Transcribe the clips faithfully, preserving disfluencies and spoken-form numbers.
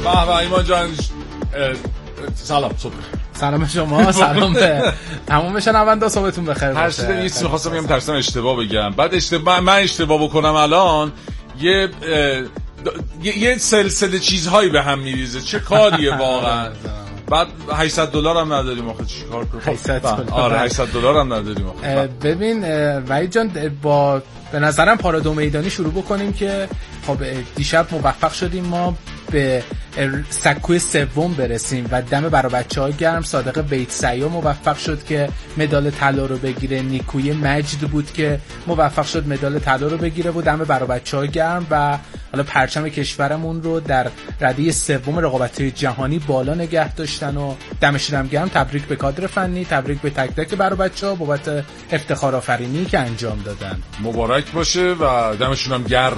به به ایمان جان، سلام صبح. سلام شما، سلام به تمام شنوندا، صبحتون بخیر باشه. هر چیزی نیست، می‌خواستم بگم ترسم اشتباه بگم، بعد اشتباه من اشتباه بکنم الان یه یه سلسله چیزهایی به هم میریزه. چه کاریه واقعا. بعد هشتصد دلار هم نداریم آخه چیکار کنیم؟ هشتصد دلار. آره هشتصد دلار هم نداریم آخه. ببین وحید جان، با به نظرم پارادو میدانی شروع بکنیم که خب دیشب موفق شدیم ما به سکوی سوم برسیم و دم برای بچه‌ها گرم. صادق بیتسیا موفق شد که مدال طلا رو بگیره، نیکوی مجد بود که موفق شد مدال طلا رو بگیره و دم برای بچه‌ها گرم و حالا پرچم کشورمون رو در رده سوم رقابت‌های جهانی بالا نگه داشتن و دمشون هم گرم. تبریک به کادر فنی، تبریک به تک تک برای بچه‌ها بابت افتخار آفرینی که انجام دادن. مبارک باشه و دمشون هم گرم.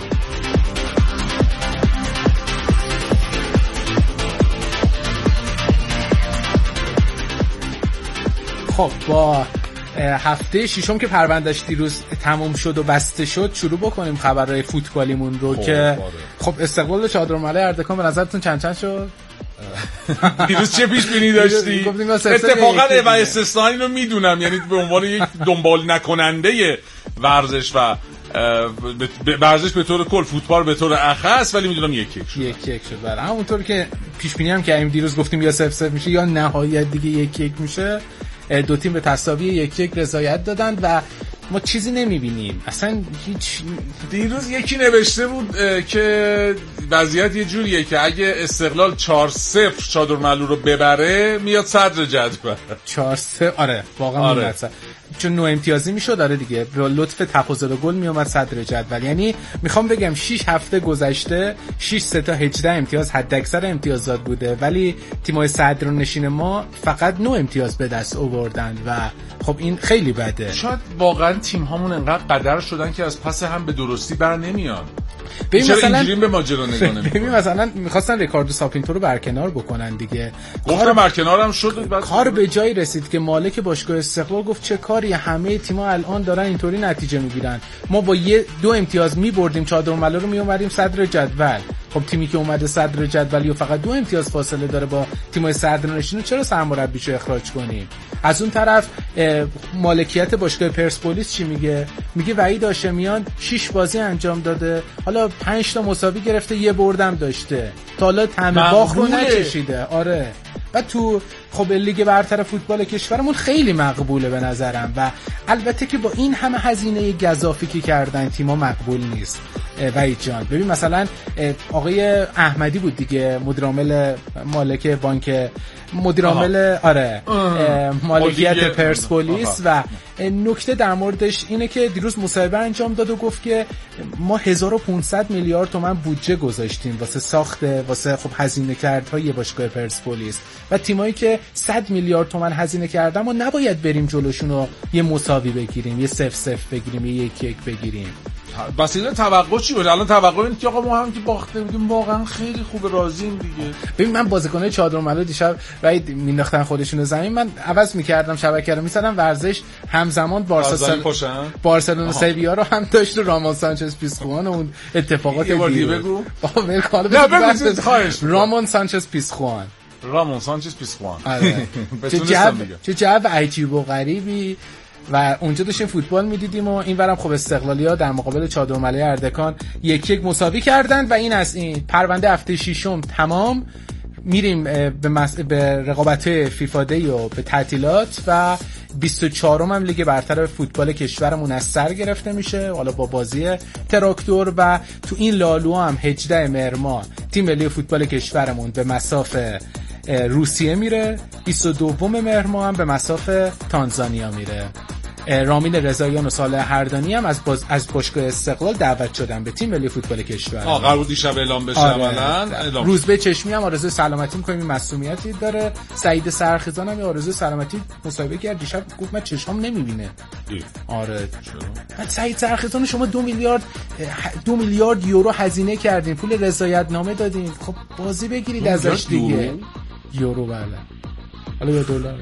خب با هفته ششم که پروندهش دیروز تموم شد و بسته شد شروع بکنیم خبرهای فوتبالیمون رو. خب که خب استقلال چادرملای اردکان به نظرتون چند چند شد؟ دیروز چه پیش بینی داشتی؟ اتفاقا و استثنایی رو میدونم، یعنی به عنوان یک دنبال نکننده ورزش و ورزش به طور کل، فوتبال به طور اخص، ولی میدونم یک یک شد. یک یک شد. برای همونطور که پیش بینی هم کردیم دیروز، گفتیم یا صفر صفر میشه یا نهایت دیگه یک یک میشه. دو تیم به تساوی یک یک رضایت دادند و ما چیزی نمیبینیم اصلا هیچ. دیروز یکی نوشته بود که وضعیت یه جوریه که اگه استقلال چهار صفر چادرملو رو ببره میاد صدر جدول. چهار صفر آره واقعا آره. میاد چون نو امتیازی میشد. داره دیگه به لطف تفاضل گل میومد صدر جدول. یعنی میخوام بگم شش هفته گذشته شش سه تا هجده امتیاز حد اکثر امتیازات بوده، ولی تیم‌های صدر نشین ما فقط نه امتیاز به دست آوردن و خب این خیلی بده. شاید واقعا تیم هامون انقدر قدر شدن که از پس هم به درستی بر نمیان. ببین مثلا اینجوری به ماجرا نگاه نمی‌کنن. ببین مثلا می‌خواستن ریکاردو ساپینتو رو برکنار بکنن دیگه. کار برکنار هم شد. بعد کار به جایی رسید که مالک باشگاه استقلال گفت چه کاری، همه تیم‌ها الان دارن اینطوری نتیجه میگیرن، ما با یه دو امتیاز می‌بردیم چادرملو رو میومدیم صدر جدول. خب تیمی که اومده صدر جدول و فقط دو امتیاز فاصله داره با تیم‌های صدرنشین، چرا سرمربیشو اخراج کنیم؟ از اون طرف مالکیت باشگاه پرسپولیس چی میگه؟ میگه وحید هاشمیان شش بازی انجام داده، حالا پنج تا مساوی گرفته، یه بردم داشته، تا حالا طعم باخت رو نچشیده. آره و تو خب لیگ برتر فوتبال کشورمون خیلی مقبوله به نظرم و البته که با این همه هزینه گزافی که کردن تیم‌ها مقبول نیست. وحید جان ببین مثلا آقای احمدی بود دیگه، مدیر عامل مالک بانک مدیر عامل آره مالکیت پرسپولیس و نکته در موردش اینه که دیروز مصاحبه انجام داد و گفت که ما هزار و پانصد میلیارد تومان بودجه گذاشتیم واسه ساخت واسه خب هزینه کردهای باشگاه پرسپولیس و تیمایی که صد میلیارد تومان هزینه کردن ما نباید بریم جلوشون رو یه مساوی بگیریم، یه صفر صفر بگیریم، یه یک یک بگیریم. بس این توقع چی بود؟ الان توقع این که آقا ما هم که باخته بودیم واقعا خیلی خوب راضیم دیگه. ببین من بازیکنای چادرملو دیشب وید مینداختن خودشون رو زمین، من عوض میکردم شبکه رو می‌زدم ورزش، همزمان بارسا بارسلونا سویا رو هم داشت و رامون سانچز پیسخوان و اون اتفاقات دیگه. بگو بابا ول کار بگو خواهش. رامون سانچز پیسخوان رامون سانچز پیسخوان چه جو چه جو عجیب و غریبی. و اونجا داشتیم فوتبال میدیدیم و اینورم خب استقلالی‌ها در مقابل چادرملای اردکان یک یک مساوی کردن و این از این پرونده هفته ششم تمام. میریم به, مس... به رقابت فیفا دی و به تعطیلات و بیست و چهارم هم لیگ برتر فوتبال کشورمون از سر گرفته میشه، حالا با بازی تراکتور. و تو این لالو هم هجده مهر ماه تیم ملی فوتبال کشورمون به مسافه روسیه میره، بیست و دو مهر ماه هم به مسافه تانزانیا میره. رامین رضاییان و صالح هردانی هم از باز... از باشگاه استقلال دعوت شدن به تیم ملی فوتبال کشور. آ قرار دیشب اعلام بشه. عملاً روزبه چشمی هم آرزوی سلامتی می‌کنه، این مسئولیتی داره. سعید سرخیزان هم آرزوی سلامتی مصاحبه کرد دیشب، گفت من چشمام نمی‌بینه. آره بعد سعید سرخیزان شما دو میلیارد دو میلیارد یورو هزینه کردین، پول رضایت نامه دادین، خب بازی بگیرید ازش دیگه. یورو بله، حالا یا دلار.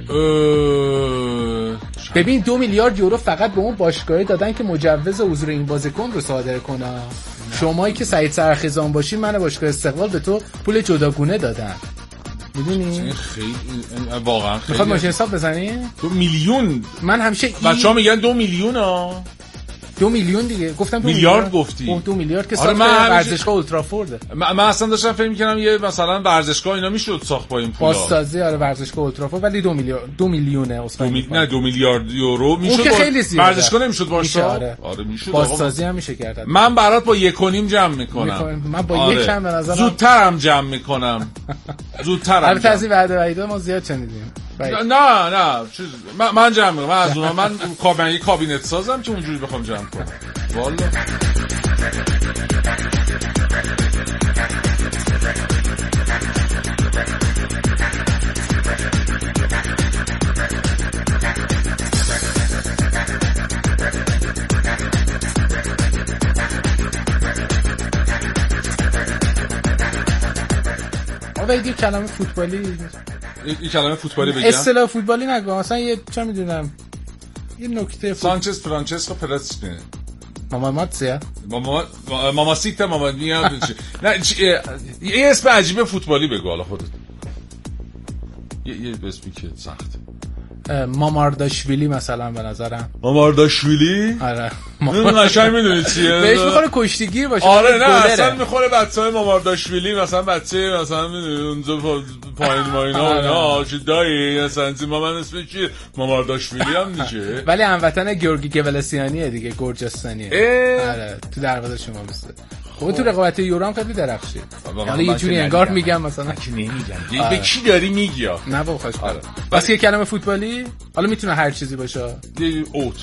ببین دو میلیارد یورو فقط به اون باشگاه دادن که مجوز حضور این بازیکن رو صادر کنه. شمایی که سعید سرخیزان باشی من باشگاه استقلال به تو پول جداگونه دادن. میدونی؟ خیلی واقعا خیلی. میخواد ماشین حساب بزنی؟ دو میلیون. من همیشه بچه‌ها میگن دو میلیون ها. دو میلیون دیگه گفتم دو میلیارد میلیارد. گفتی. دو میلیارد که آره ساخت ورزشگاه اولترافورد. من, من اصلا داشتم فکر می‌کردم یه مثلا ورزشگاه اینا میشد ساخت با این پولا. بازسازی آره ورزشگاه اولترافورد ولی دو میلیارد دو میلیونه اصلا. دو می... نه دو میلیارد یورو میشد. ورزشگاه نمیشد باشه. آره, آره میشد. بازسازی هم میشه کرد. من برات با یک و نیم جمع میکنم. من با آره. یک کم به نظرم زودترم جمع میکنم. زودترم. البته از این وعده وعده ما زیاد شنیدیم. نه نه چیز من, من جمع میکنم. من از اونها من کابینه کابینت سازم که اونجوری بخوام جمع کنم. والا آقا یه کلمه فوتبالی یه کلمه فوتبالی بگم. اصطلاح فوتبالی نگو مثلا یه چه میدونم یه نکته سانچز فرانچسکو پرسپینه ماما ماتسیا ماما ماما سیتا ماما میا نه یه اسم عجیب فوتبالی بگو حالا خودت. یه یه اسمی که سخت. مامارداشویلی مثلا به نظرم. مامارداشویلی؟ آره. من قشنگ میدونی چیه؟ بهش میخوره کشتیگیر باشه. آره نه اصلا میخوره بچه‌های مامارداشویلی مثلا بچه مثلا میدونی اونجا پایین ماینا اینا چی دایی مثلا ما من اسمش چیه؟ مامارداشویلی هم میشه. ولی هموطن گیورگی گولسیانیه دیگه گرجستانیه. آره تو دروازه شما بسته. خب تو رقابت یورو هم خیلی درخشید. حالا یه جوری انگار میگم مثلا که نمیگم. به کی داری میگی؟ نه بابا خوش آره. بس یه کلمه فوتبالی حالا میتونه هر چیزی باشه. یه اوت.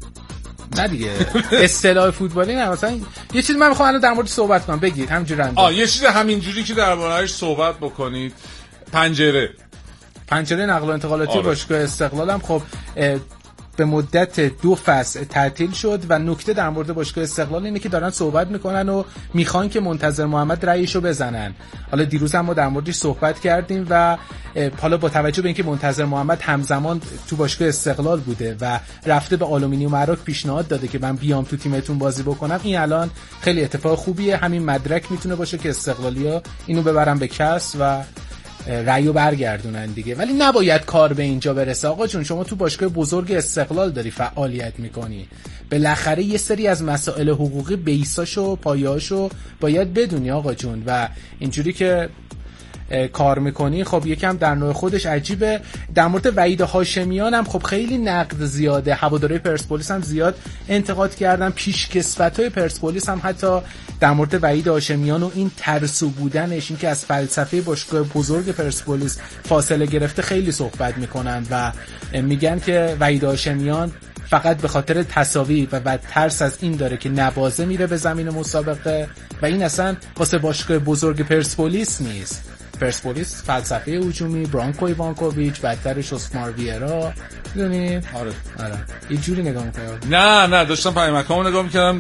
نه دیگه اصطلاح فوتبالی نه مثلا یه چیزی من میخوام الان در موردش صحبت کنم بگید همینجوری رنده. آ یه چیز همینجوری که درباره‌اش صحبت بکنید. پنجره پنجره نقل و انتقالاتی آره. باشگاه استقلال هم خب به مدت دو فصل تعطیل شد و نکته در مورد باشگاه استقلال اینه که دارن صحبت میکنن و میخوان که منتظر محمد رأیشو بزنن. حالا دیروز هم ما در موردش صحبت کردیم و حالا با توجه به اینکه منتظر محمد همزمان تو باشگاه استقلال بوده و رفته به آلومینیوم عراق پیشنهاد داده که من بیام تو تیمتون بازی بکنم، این الان خیلی اتفاق خوبیه. همین مدرک میتونه باشه که استقلالیا اینو ببرن به کس و رأیو برگردونن دیگه. ولی نباید کار به اینجا برسه. آقا جون شما تو باشگاه بزرگ استقلال داری فعالیت میکنی، بالاخره یه سری از مسائل حقوقی بیساشو پایه‌اشو باید بدونی آقا جون و اینجوری که کار میکنی خب یکم در نوع خودش عجیبه. در مورد وحید هاشمیان هم خب خیلی نقد زیاده، هواداری پرسپولیس هم زیاد انتقاد کردن، پیشکسوتای پرسپولیس هم حتی در مورد وحید هاشمیان و این ترسو بودنش، این که از فلسفه باشگاه بزرگ پرسپولیس فاصله گرفته خیلی صحبت میکنن و میگن که وحید هاشمیان فقط به خاطر تساوی و بعد ترس از این داره که نبازه میره به زمین مسابقه و این اصلا واسه باشگاه بزرگ پرسپولیس نیست. پرسپولیس فلسفه هجومی، برانکو ایوانکوویچ، بدترش اسمار ویرا، میدونی؟ آره آره یه جوری نگاه میکنم. نه نه داشتم پیامکامو نگاه میکردم،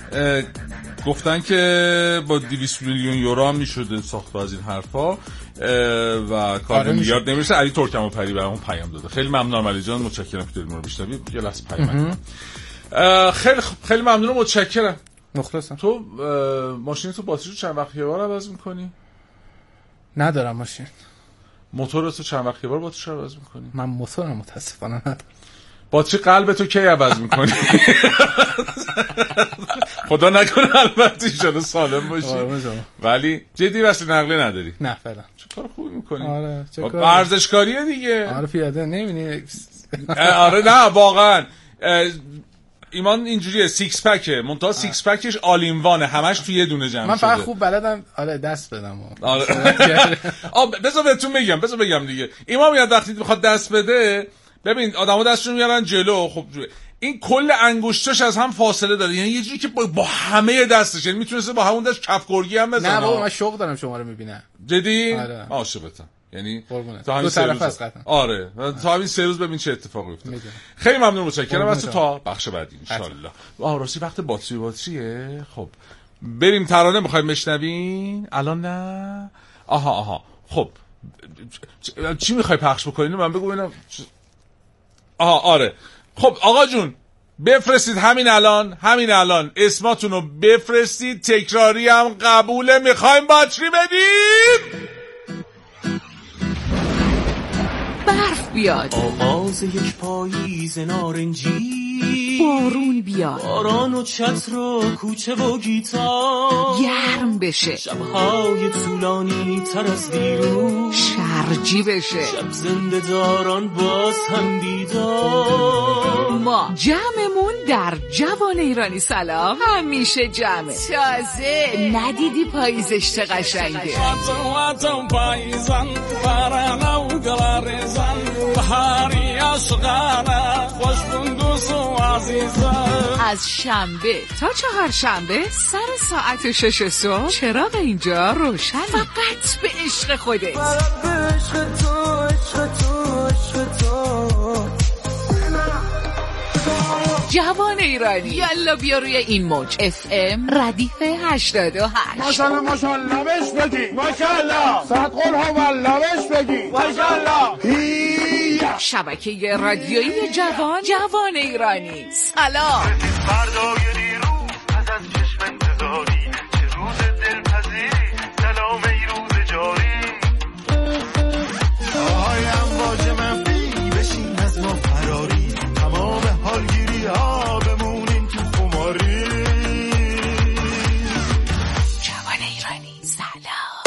گفتن که با دویست میلیون یورو هم میشده ساخت از این حرفا و کار آره میلیارد نمیشه. علی ترکمو پری برامون پیام داده. خیلی ممنونم علی جان، متشکرم که داریم رو بیشتری یه لحظه پیام. خیلی خیلی ممنونم، متشکرم. مخلصم. تو ماشین تو باتری رو چند وقت یه بار عوض میکنی؟ ندارم ماشین. موتور تو چند وقت یه بار باتری رو عوض میکنی؟ من موتورم متاسفانه ندارم. باتری قلب تو کی عوض میکنی؟ خدا نکنه البته ایشالا سالم باشی. ولی جدی واسه نقله نداری؟ نه فعلا. چه کار خوبی میکنی؟ آره چه کار ورزشکاریه دیگه. آره پیاده نمیبینی. آره نه واقعا ایمان اینجوریه، سیکس پکه منتها سیکس پکش آل این وانه، همش تو یه دونه جمع شده. من فقط خوب بلدم آره دست بدم. آره آ بذار بهتون بگم بذار بگم دیگه. ایمان میاد وقتی میخواد دست بده، ببین آدمو دستشون میارن جلو، خب این کل انگشتاش از هم فاصله داره، یعنی یه جوری که با, با همه دستش، یعنی میتونسته با همون دست کف گرگی هم بزنه. نه بابا من شوق دارم شما رو میبینم. جدی؟ آره. عاشقتم. یعنی تا همین سه روز قطعا. آره تا همین سه روز ببین چه اتفاقی افتاد. خیلی ممنون، متشکرم از تو. تا بخش بعدی ان شاء الله. آه راستی وقت باتری باتریه. خب بریم ترانه می‌خوایم بشنوین الان؟ نه آها آها خب چی می‌خوای پخش بکنین؟ من بگو ببینم. آها آره خب آقا جون بفرستید همین الان، همین الان اسماتون رو بفرستید، تکراری هم قبوله. میخوایم باتری بدید. برف بیاد، آغاز یک پاییز نارنجی، بارون بیاد، باران و چتر و کوچه و گیتار، گرم بشه، شبهای طولانی تر از دیروز، شرجی بشه، شب زنده داران باز هم دیدار. ما جمعمون در جوان ایرانی سلام همیشه جمعه. تازه ندیدی پاییزش چه قشنگه. از شنبه تا چهارشنبه سر ساعت شش صبح چراغ اینجا روشن، فقط به عشق خودت. به عشق تو، عشق تو، عشق تو. جوان ایرانی یالا بیا روی این موج اف ام ردیف هشتاد و هشت. ماشالله ماشالله بش بگی، ماشالله صد قول ها والله بش بگی، ماشالله. شبکه رادیویی جوان، جوان ایرانی. سلام. فردای دیروز پس از چشم انتظاری، چه روز دلپذیری، سلام ای روز جاری. آهای امواج منفی بشین از ما فراری، تمام حالگیری ها بمونین تو خماری. جوان ایرانی سلام.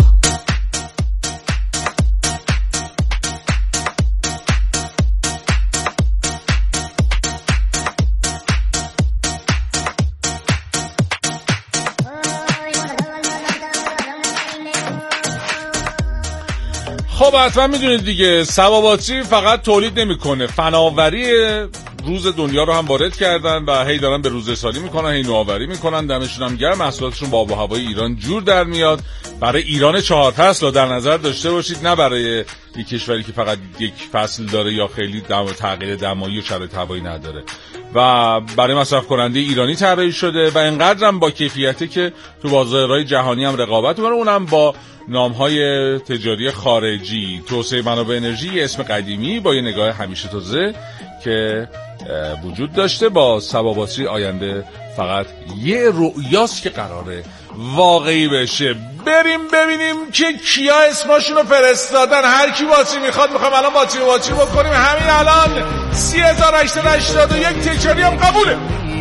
خب حتما میدونید دیگه سبا باتری فقط تولید نمیکنه، فناوری روز دنیا رو هم وارد کردن و هی دارن به روز رسانی میکنن، هی نوآوری میکنن. دمشون هم گرم. محصولاتشون با آب و هوای ایران جور در میاد. برای ایران چهار فصل در نظر داشته باشید، نه برای یک کشوری که فقط یک فصل داره یا خیلی دم تغییر دمایی و شرایط هوایی نداره. و برای مصرف کننده ایرانی طراحی شده و اینقدر هم با کیفیته که تو بازارهای جهانی هم رقابت می‌کنه، اونم با نام‌های تجاری خارجی. توسعه منابع انرژی اسم قدیمی با یه نگاه همیشه تازه که وجود داشته. با سبا باتری آینده فقط یه رؤیاست که قراره واقعی بشه. بریم ببینیم که کیا اسمشون رو فرستادن. هر کی باتری میخواد میخوایم الان باتری باتری بکنیم همین الان. سی هزار و هشتصد و هشتاد و یک تکراری هم قبوله.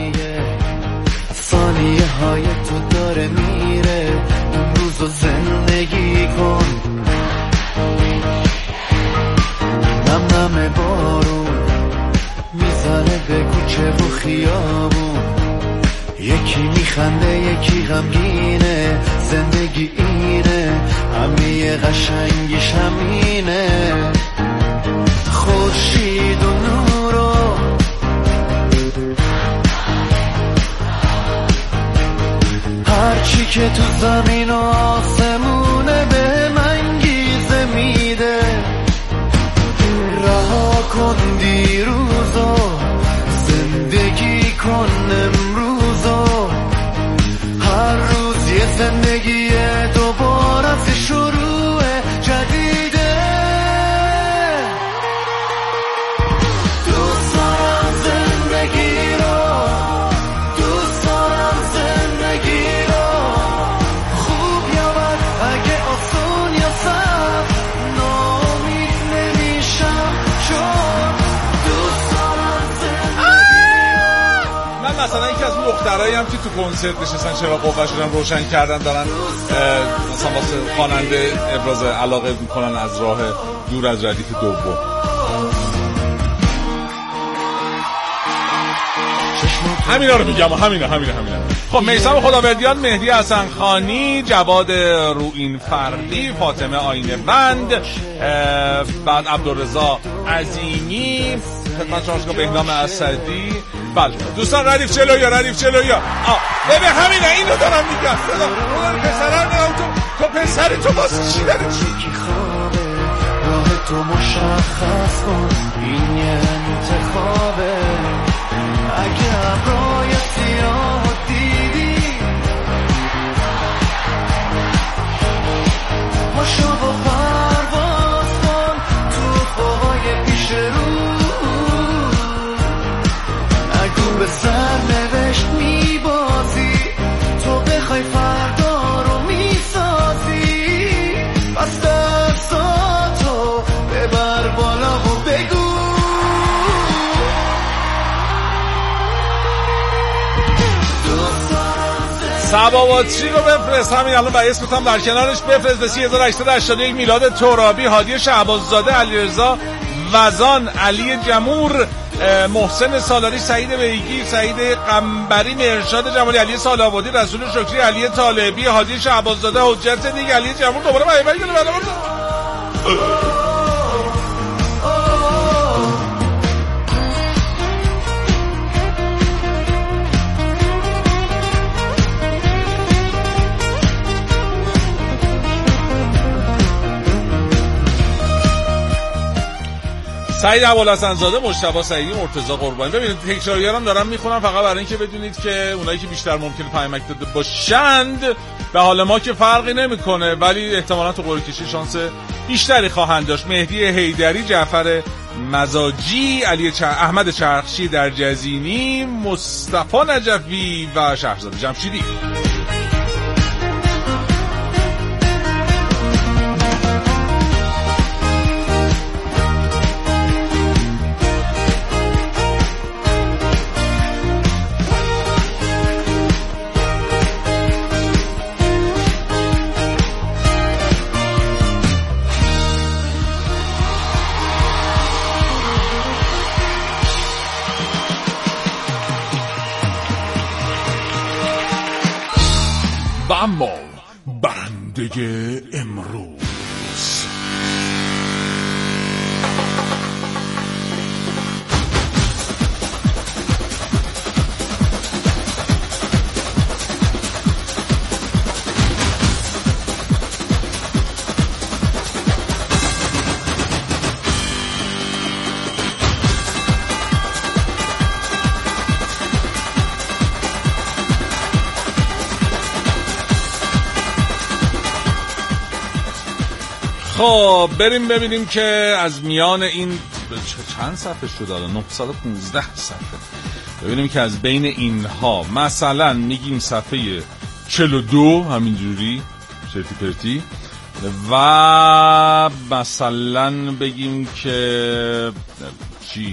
ثانیه های تو داره میره، امروز رو زندگی کن. نم نم بارون میزنه به کوچه و خیابون، یکی میخنده یکی غمگینه، زندگی اینه، همه قشنگیش همینه. خورشید و نورو هرچی که تو زمین و آسمونه به من گیزه میده. رها کن دیروزو، زندگی کن امروزو. هر روز یه زندگی دوباره از شروع جدیده. دوست دارم زندگی رو، دوست دارم زندگی رو. خوب یا بد، اگه آسون یا سخت، ناامید نمیشم چون دوست دارم زندگی رو. من مثلا یکی از اون دخترایی هم که تو کنسرت نشستن چراغ قوه‌شون هم روشن کردن، دارن مثلا واسه خواننده ابراز علاقه میکنن از راه دور از ردیف دوم. همینا رو میگم، همینا همینا همینا. خب میثم خدابردیان، مهدی حسن خانی، جواد روئین فردی، فاطمه آینه بند، بعد عبدالرضا عظیمی، خدمت شما بهنام اسدی. بله دوستان ردیف جلویا، ردیف جلویا. آ ببین همینه، اینو دارم میگم. اون پسرا میگم تو تو پسری تو واسه چی داری چی خوابه؟ راه تو مشخص کن، این یه انتخابه. اگه ابرای سیاه دیدی پاشو با پرواز کن تو پاهای پیش رو. نگو به سباواتچی رو بفرست، همین الان با اسمت هم در کنارش بفرست به سی هزار و هشتصد و هشتاد و یک. میلاد ترابی، هادی شعباززاده، علیرضا وزان، علی جمور، محسن سالاری، سعید بیگی، سعید قنبری، مرشاد جمالی، علی سالابادی، رسول شکری، علی طالبی، هادی شعباززاده، حجت دیگه، علی جمور. دوباره من ایول کنه بعدا سعید ابوالحسن‌زاده، مجتبی سعیدی، مرتضی قربانی. ببینید تکراری‌ها هم دارم میخونم فقط برای اینکه بدونید که اونایی که بیشتر ممکنه پیامک داده باشند به حال ما که فرقی نمیکنه، ولی احتمالاً تو قرعه کشی شانس بیشتری خواهند داشت. مهدی حیدری، جعفر مزاجی، علی چر... احمد چرخشی در جزینی، مصطفی نجفی و شهرزاد جمشیدی. اما برنده امروز خب بریم ببینیم که از میان این چند صفحه شد الان؟ نهصد و پانزده صفحه. ببینیم که از بین اینها مثلا میگیم صفحه چهل و دو همینجوری چرتی پرتی، و مثلا بگیم که چی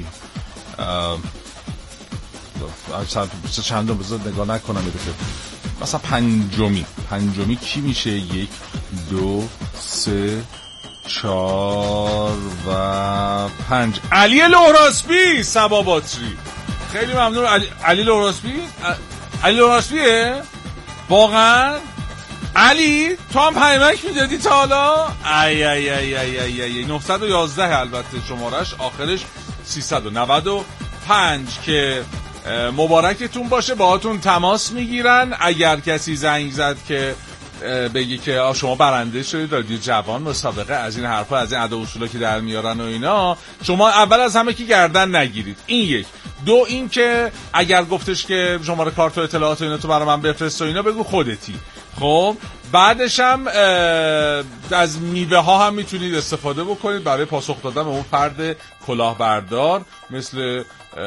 چند دو بذار نگاه نکنم بده که مثلا پنجمی پنجمی کی میشه؟ یک دو سه چار و پنج. علی لهراسبی سباباتری. خیلی ممنون علی, علی لهراسبی. علی لهراسبیه واقعا؟ علی تو هم پیمک میدادی تا حالا؟ ای ای ای ای ای ای نهصد و یازده البته شمارش، آخرش سیصد و نود و پنج که مبارکتون باشه. باهاتون تماس میگیرن اگر کسی زنگ زد که بگی که شما برنده شدید رادیو جوان مسابقه، از این حرفا، از این ادا اصولا که در میارن و اینا، شما اول از همه که گردن نگیرید. این یک. دو این که اگر گفتش که شماره کارت و اطلاعات و اینا تو برای من بفرست و اینا، بگو خودتی. خب بعدش هم از میوه ها هم میتونید استفاده بکنید برای پاسخ دادن به اون فرد کلاهبردار، مثل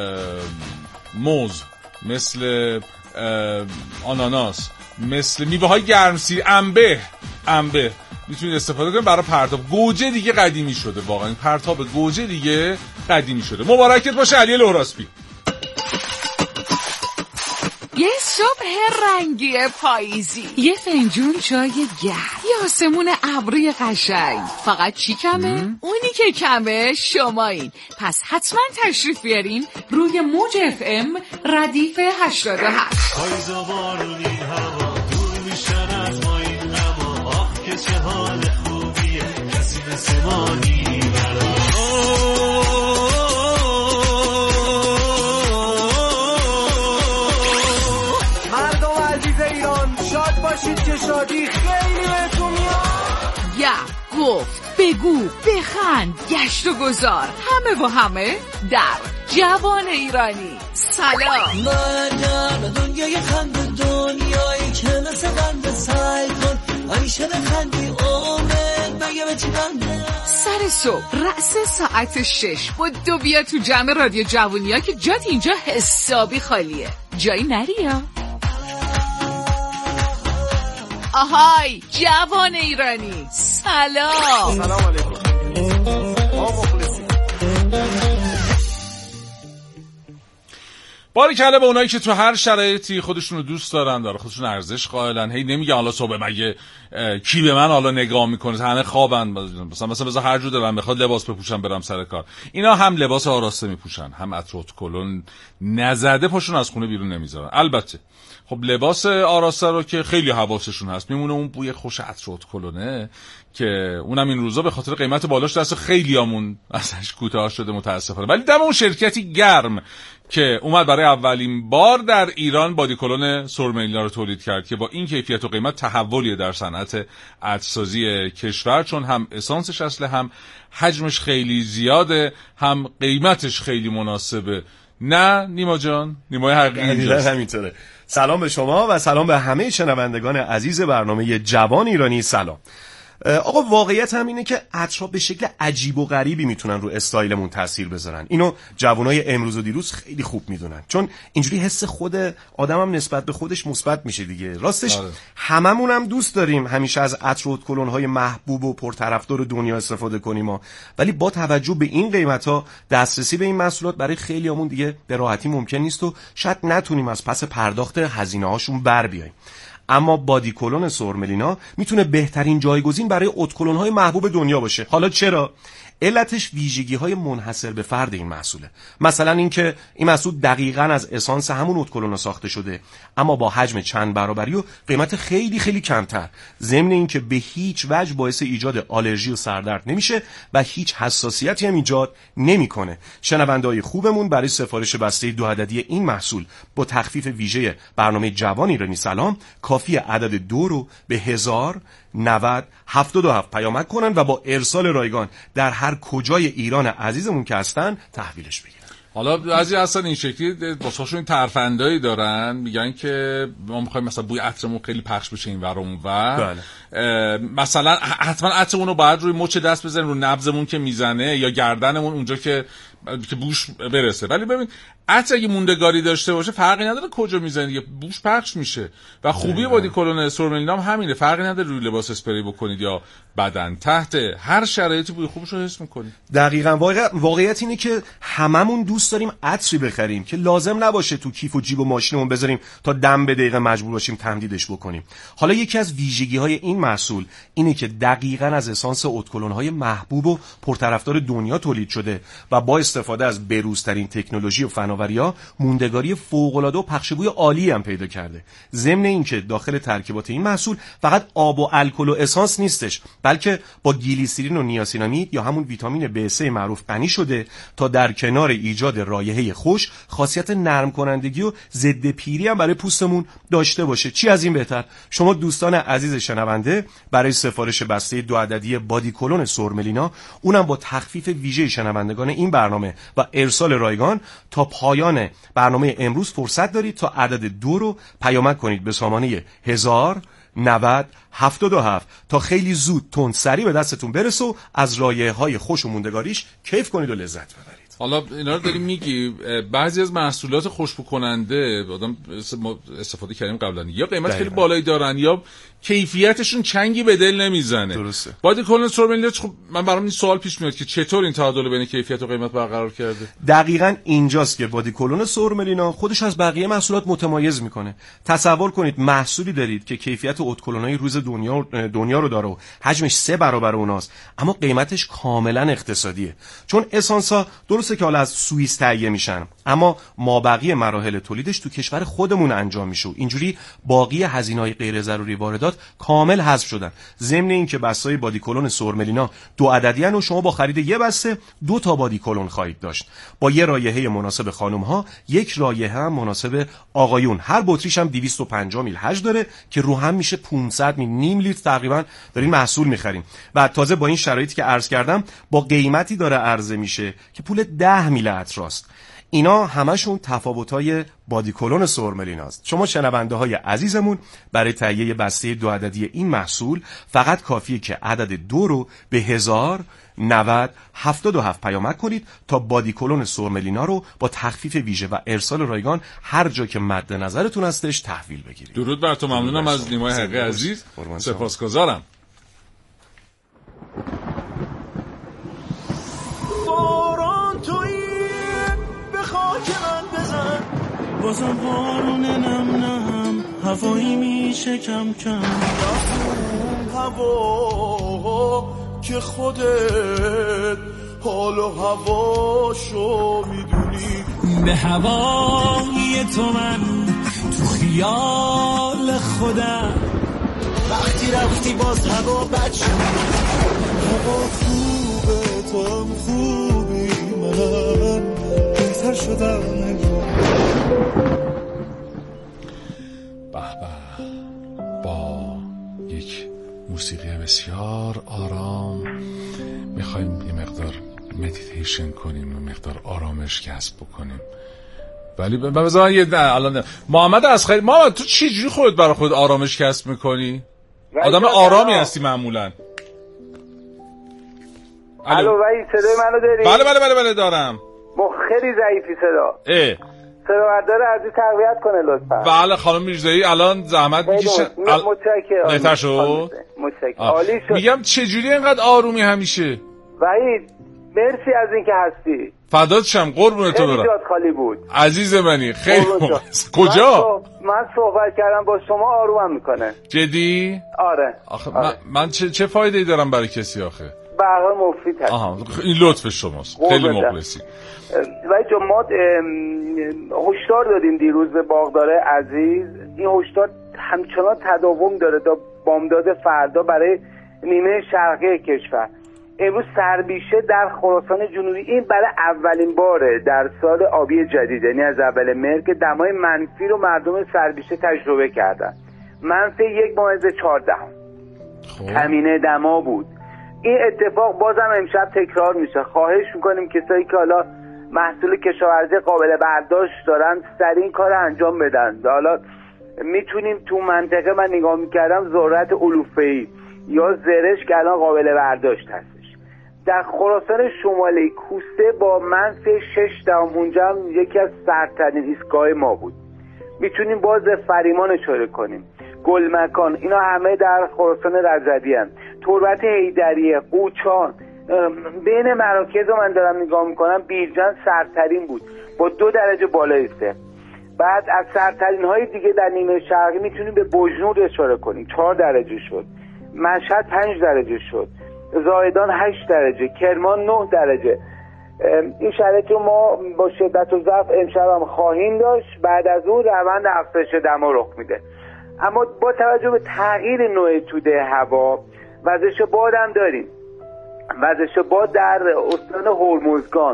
موز، مثل آناناس، مثل میوه های گرمسیر، انبه انبه میتونید استفاده کنید برای پرتاب. گوجه دیگه قدیمی شده، واقعا پرتاب گوجه دیگه قدیمی شده. مبارکت باشه علی لهراسبی. یه صبح رنگی پاییزی، یه فنجون چای گرم، یه آسمون ابری قشنگ. فقط چی کمه؟ ام؟ اونی که کمه شمایین. پس حتما تشریف بیارین روی موج اف ام ردیف هشتاد و هشت. پاییزا بارونی هوا دور میشن از ما این نما، آه که چه حال خوبیه کسی مثل ما نی برا. شاد باشید که شادی خیلی بهتون میاد. یا گفت بگو بخند گشت و گذار، همه با همه در جوان ایرانی. سلام. من دنیای خند، دنیایی که مثل بنده، سعی کن همیشه بخندی عمرت بگه به چی بنده. سر صبح رأس ساعت شش با دو بیا تو جمع رادیو جوانیا که جات اینجا حسابی خالیه، جایی نریا. آهای جوان ایرانی، سلام. سلام علیکم. باریکلا به اونایی که تو هر شرایطی خودشون رو دوست دارن، داره خودشون ارزش قائلن. هی نمیگه حالا صبح مگه کی به من حالا نگاه میکنه، همه خوابن، مثلا مثلا بذار هر جور دلم بخواد لباس بپوشم برم سر کار. اینا هم لباس آراسته میپوشن، هم عطر کلون نزده پاشون از خونه بیرون نمیذارن. البته خب لباس آراسته رو که خیلی حواسشون هست، میمونه اون بوی خوش عطر کلونه که اونم این روزا به خاطر قیمت بالاش دست خیلیامون ازش کوتاه شده متاسفانه. ولی دم اون شرکتی گرم که اومد برای اولین بار در ایران بادیکلون سرملینا رو تولید کرد که با این کیفیت و قیمت تحولی در صنعت عطرسازی کشور، چون هم اسانسش اصله، هم حجمش خیلی زیاده، هم قیمتش خیلی مناسبه. نه نیما جان، نیمای حقیقی اینجاست. همینطوره. سلام به شما و سلام به همه شنوندگان عزیز برنامه جوان ایرانی. سلام. آقا واقعیت هم اینه که عطرها به شکل عجیب و غریبی میتونن رو استایلمون تاثیر بذارن. اینو جوانای امروز و دیروز خیلی خوب میدونن، چون اینجوری حس خود آدمم نسبت به خودش مثبت میشه دیگه. راستش آره. هممون هم دوست داریم همیشه از عطر و کلون‌های محبوب و پرطرفدار دنیا استفاده کنیم ها. ولی با توجه به این قیمت‌ها دسترسی به این محصولات برای خیلیامون دیگه به راحتی ممکن نیست و شاید نتونیم از پس پرداخت هزینه‌هاشون بر بیاییم. اما بادیکلون سرملینا میتونه بهترین جایگزین برای اتکلون‌های محبوب دنیا باشه. حالا چرا؟ علتش ویژگی‌های منحصر به فرد این محصوله. مثلا اینکه این محصول دقیقاً از اسانس همون اتکلون ساخته شده، اما با حجم چند برابری و قیمت خیلی خیلی کمتر. ضمن اینکه به هیچ وجه باعث ایجاد آلرژی و سردرد نمیشه و هیچ حساسیتی هم ایجاد نمیکنه. شنونده‌های خوبمون برای سفارش بسته دو عددی این محصول با تخفیف ویژه برنامه جوان ایرانی سلام کافی عدد دو رو به هزار نود هفتاد و هفت پیامک کنن و با ارسال رایگان در هر کجای ایران عزیزمون که هستن تحویلش بگیرن. حالا بعضی اصلا این شکلی واسهشون این ترفندایی دارن، میگن که ما میخوایم مثلا بوی عطرمون خیلی پخش بشه این ور اون ور. بله. مثلا حتما عطرمون رو باید روی مچ دست بزنیم، رو نبضمون که میزنه یا گردنمون اونجا که که بوش برسه. ولی ببین عطر اگه موندگاری داشته باشه فرقی نداره کجا میزنی دیگه، بوش پخش میشه. و خوبی بادیکلون سرملینا هم همینه، فرقی نداره روی لباس اسپری بکنید یا بدن، تحت هر شرایطی بوی خوبش رو حس میکنید. دقیقاً. واقع... واقعیت اینه که هممون دوست داریم عطری بخریم که لازم نباشه تو کیف و جیب و ماشینمون بذاریم تا دم به دقیقه مجبور باشیم تمدیدش بکنیم. حالا یکی از ویژگی‌های این محصول اینه که دقیقاً از اسانس اتکلون‌های محبوب و پرطرفدار دنیا تولید شده و با استفاده از بروزترین تکنولوژی و فناوری‌ها موندگاری فوق‌العاده و پخش بوی عالی هم پیدا کرده. ضمن اینکه داخل ترکیبات این محصول فقط آب و الکل و اسانس نیستش، بلکه با گلیسرین و نیاسینامید یا همون ویتامین بی سه معروف غنی شده تا در کنار ایجاد رایحه خوش خاصیت نرم کنندگی و ضد پیری هم برای پوستمون داشته باشه. چی از این بهتر؟ شما دوستان عزیز شنونده برای سفارش بسته دو عددی بادیکلون سرملینا، اونم با تخفیف ویژه شنوندگان این برنامه و ارسال رایگان تا پایان برنامه امروز فرصت دارید تا عدد دو رو پیامک کنید به سامانه هزار نود هفتاد و هفت تا خیلی زود تند سری به دستتون برسه و از رایحه‌های خوش و موندگاریش کیف کنید و لذت ببرید. حالا اینا رو داریم میگی، بعضی از محصولات خوشبو کننده آدم استفاده کردیم قبلا یا قیمت خیلی بالایی دارن یا کیفیتشون چنگی به دل نمیزنه. درسته. بادیکلون سرملینا خب من برام این سوال پیش میاد که چطور این تعادل بین کیفیت و قیمت برقرار کرده؟ دقیقاً اینجاست که بادیکلون سرملینا خودش از بقیه محصولات متمایز میکنه. تصور کنید محصولی دارید که کیفیت اتکلونای روز دنیا دنیا رو داره و حجمش سه برابر اوناست، اما قیمتش کاملا اقتصادیه. چون اسانس‌ها درسته که حالا از سوئیس تهیه میشن، اما مابقی مراحل تولیدش تو کشور خودمون انجام میشه. اینجوری باقی هزینه‌های غیر ضروری واردات کامل حذف شدن. ضمن اینکه بسته‌های بادیکلون سرملینا دو عددی ان و شما با خرید یه بسته دو تا بادیکلون خواهید داشت با یه رایحه مناسب خانم‌ها، یک رایحه هم مناسب آقایون. هر بطریش هم دویست و پنجاه میلی حجم داره که رو هم میشه پانصد میلی، نیم لیتر تقریبا دارین محصول می‌خریم. و تازه با این شرایطی که عرض کردم با قیمتی داره عرضه میشه که پول ده میلی عطراست. اینا همشون تفاوت‌های بادیکلون سرملیناست. شما شنونده‌های عزیزمون برای تهیه بسته دو عددی این محصول فقط کافیه که عدد دو رو به هزار نود هفتاد و هفت پیامک کنید تا بادیکلون سرملینا رو با تخفیف ویژه و ارسال رایگان هر جا که مد نظرتون هستش تحویل بگیرید. درود بر تو، ممنونم از نیمای حقیقی عزیز، سپاسگزارم. باران تویی به خاک من بزن، بازم بارون نم نم هوایی میشه کم کم هوا که خودت حال و هواشو میدونی به هوای تو من تو خیال خودم وقتی رفتی باز هوا بد شد هوا خوبه تو هم خوبی منم بهتر شدم به به با یک موسیقی بسیار آرام میخوایم یه مقدار مدیتیشن کنیم و مقدار آرامش کسب بکنیم. ولی بذار یه الان محمد اصغری، محمد تو چی جوری خودت برای خود آرامش کسب میکنی؟ آدم آرامی هستی معمولا. الو وای صدای منو داری؟ بله بله بله بله دارم. خیلی ضعیفی صدا. اه صدا بردار ارزی تقویت کنه لطفا. بله خانم میرزایی الان زحمت میکشه. متشکرم. بهتر شد؟ متشکرم. عالی شد. میگم چجوری اینقدر آرومی همیشه؟ وحید مرسی از اینکه هستی. فدات شم قربونت برم. خیلی جات خالی بود. عزیز منی خیلی کجا؟ من صحبت کردم با شما آرومم میکنه. جدی؟ آره. آخه آره. من, من چه چه فایده‌ای دارم برای کسی آخه؟ به هر حال مفید هست. آها این لطف شماست. خیلی مخلصی. ولی جو ما هشدار دادیم دیروز به باغدار عزیز. این هشدار همچنان تداوم داره تا بامداد فردا برای نیمه شرقی کشور. امروز سربیشه در خراسان جنوبی، این برای اولین باره در سال آبی جدید، یعنی از اول مهر که دمای منفی رو مردم سربیشه تجربه کردن. منفی یک ممیز چهاردهم کمینه دما بود. این اتفاق بازم امشب تکرار میشه. خواهش میکنیم کسایی که حالا محصول کشاورزی قابل برداشت دارن سریع این کار انجام بدن. حالا میتونیم تو منطقه من نگاه میکردم ذرت علوفه‌ای یا زرش که الان قابل برداشت هستش. در خراسان شمالی کوسه با منفی شش دهم اونجا هم یکی از سردترین ایستگاه ما بود. میتونیم باز فریمان اشاره کنیم، گلمکان، اینا همه در خراسان رضوی هم. تربت حیدریه، قوچان، بین مراکز رو من دارم نگاه میکنم بیرجان سردترین بود با دو درجه بالای سه. بعد از سردترین های دیگه در نیمه شرقی میتونیم به بجنور اشاره کنیم، چهار درجه شد. مشهد پنج درجه شد، زاهدان هشت درجه، کرمان نه درجه. این شرایط رو ما با شدت و ضعف امشب هم خواهیم داشت. بعد از اون روند افزایش دما رخ میده. اما با توجه به تغییر نوع توده هوا وزش باد هم داریم. وزش باد در استان هرمزگان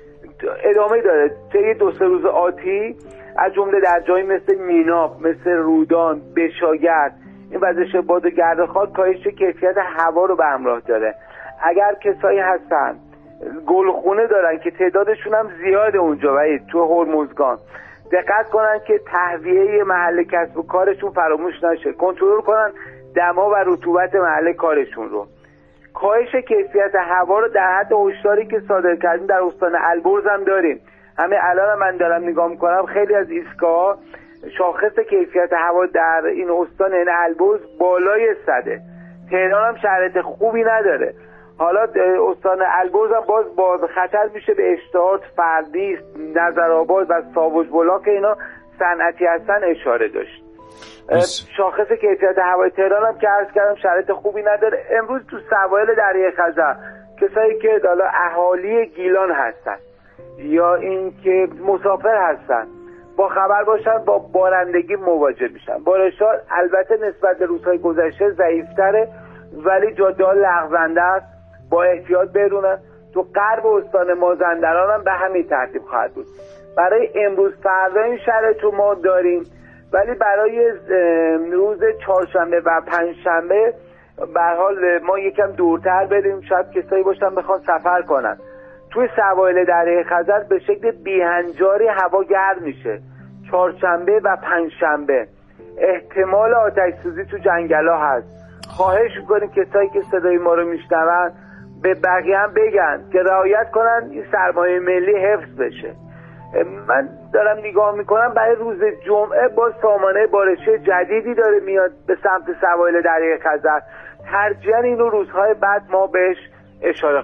ادامه داره طی دو سه روز آتی، از جمله در جایی مثل میناب، مثل رودان، بشاگرد. این وزش باد و گرد خاک کاهش کیفیت هوا رو به همراه داره. اگر کسایی هستن گلخونه دارن که تعدادشون هم زیاده اونجا و تو هرمزگان، دقت کنن که تهویه محل کسب و کارشون فراموش نشه، کنترل کنن دما و رطوبت محل کارشون رو. کاهش کیفیت هوا رو در حد هشداری که صادر کردیم در استان البرز هم داریم. همه الان من دارم نگاه میکنم خیلی از ایستگاه شاخص کیفیت هوا در این استان یعنی البرز بالای صده. تهران هم شرایط خوبی نداره. حالا استان البرز هم باز باز خطر میشه به اشتهات، فردیس، نظرآباد و ساوج بلاک اینا صنعتی هستن اشاره داشت. شاخص کیفیت هوای تهران هم که عرض کردم شرایط خوبی نداره. امروز تو سواحل دریای خزر کسایی که حالا اهالی گیلان هستن یا این که مسافر هستن با خبر باشن با بارندگی مواجه میشن. بارش‌ها البته نسبت به روزهای گذشته ضعیف‌تره ولی جاده لغزنده است، با احتیاط برونن. تو غرب استان مازندران هم به همین ترتیب خواهد بود. برای امروز فردا این شرایط رو ما داریم، ولی برای روز چهارشنبه و پنجشنبه به هر حال ما یکم دورتر بریم. شاید کسایی باشن بخوان سفر کنن. توی سواحل دریای خزر به شکل بیهنجاری هوا گرم میشه. چهارشنبه و پنجشنبه احتمال آتش سوزی تو جنگلا هست. خواهش میکنیم کسایی که صدای ما رو میشنون به بقیه هم بگن که رعایت کنن این سرمایه ملی حفظ بشه. من دارم نگاه میکنم برای روز جمعه با سامانه بارشی جدیدی داره میاد به سمت سواحل دریای خزر. ترجیحاً این رو روزهای بعد ما بهش اشاره